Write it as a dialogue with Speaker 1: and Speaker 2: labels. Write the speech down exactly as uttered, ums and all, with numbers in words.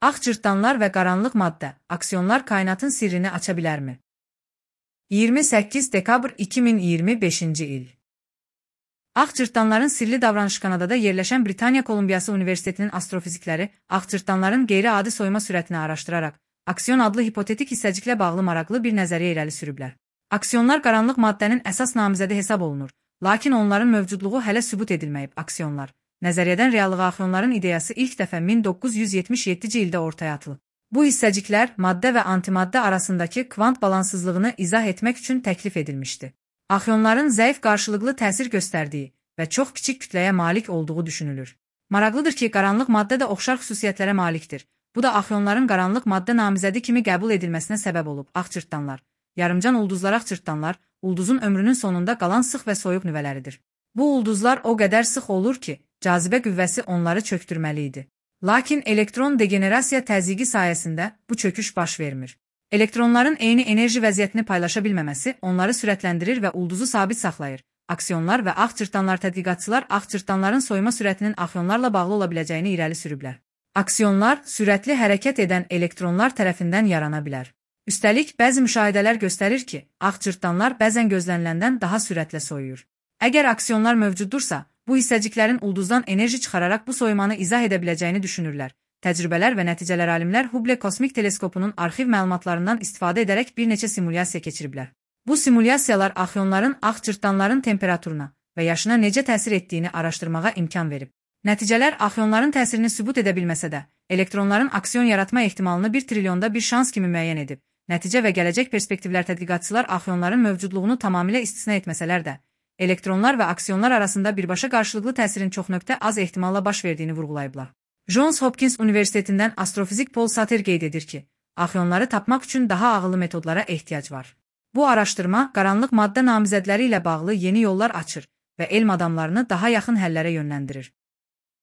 Speaker 1: Ağ cırtdanlar və qaranlıq maddə, aksiyonlar kainatın sirrini aça bilərmi? iyirmi səkkiz dekabr iki min iyirmi beşinci il. Ağ cırtdanların sirli davranışı Kanadada yerləşən Britaniya Kolumbiyası Universitetinin astrofizikləri ağ cırtdanların qeyri-adi soyuma sürətini araşdıraraq, aksiyon adlı hipotetik hissəciklə bağlı maraqlı bir nəzəriyyə irəli sürüblər. Aksiyonlar qaranlıq maddənin əsas namizədi hesab olunur, lakin onların mövcudluğu hələ sübut edilməyib. Aksiyonlar Nəzəriyyədən reallığa aksiyonların ideyası ilk dəfə min doqquz yüz yetmiş yeddinci ildə ortaya atılıb. Bu hissəciklər maddə və antimaddə arasındakı kvant balansızlığını izah etmək üçün təklif edilmişdi. Aksiyonların zəif qarşılıqlı təsir göstərdiyi və çox kiçik kütləyə malik olduğu düşünülür. Maraqlıdır ki, qaranlıq maddə də oxşar xüsusiyyətlərə malikdir. Bu da aksiyonların qaranlıq maddə namizədi kimi qəbul edilməsinə səbəb olub. Ağ cırtdanlar, yarımcan ulduzlar. Ağ cırtdanlar, ulduzun ömrünün sonunda qalan sıx və soyuq nüvələridir. Bu ulduzlar o qədər sıx olur ki, cazibə qüvvəsi onları çöktürməli idi. Lakin elektron degenerasiya təzyiqi sayəsində bu çöküş baş vermir. Elektronların eyni enerji vəziyyətini paylaşa bilməməsi onları sürətləndirir və ulduzu sabit saxlayır. Aksiyonlar və ağ cırtdanlar tədqiqatçılar ağ cırtdanların soyuma sürətinin aksiyonlarla bağlı ola biləcəyini irəli sürüblər. Aksiyonlar sürətli hərəkət edən elektronlar tərəfindən yarana bilər. Üstəlik, bəzi müşahidələr göstərir ki, ağ cırtdanlar bəzən gözləniləndən daha sürətlə soyuyur. Əgər aksiyonlar mövcuddursa, bu hissəciklərin ulduzdan enerji çıxararaq bu soyumanı izah edə biləcəyini düşünürlər. Təcrübələr və nəticələr alimlər Hubble kosmik teleskopunun arxiv məlumatlarından istifadə edərək bir neçə simulyasiya keçiriblər. Bu simulyasiyalar aksiyonların ağ cırtdanların temperaturuna və yaşına necə təsir etdiyini araşdırmağa imkan verib. Nəticələr aksiyonların təsirini sübut edə bilməsə də, elektronların aksiyon yaratma ehtimalını bir trilyonda bir şans kimi müəyyən edib. Nəticə və gələcək perspektivlər tədqiqatçılar aksiyonların mövcudluğunu tamamilə istisna etməsələr də, elektronlar və aksiyonlar arasında birbaşa qarşılıqlı təsirin çox nöqtə az ehtimalla baş verdiyini vurğulayıblar. Johns Hopkins Universitetindən astrofizik Paul Sutter qeyd edir ki, aksiyonları tapmaq üçün daha ağıllı metodlara ehtiyac var. Bu araşdırma qaranlıq maddə namizədləri ilə bağlı yeni yollar açır və elm adamlarını daha yaxın həllərə yönləndirir.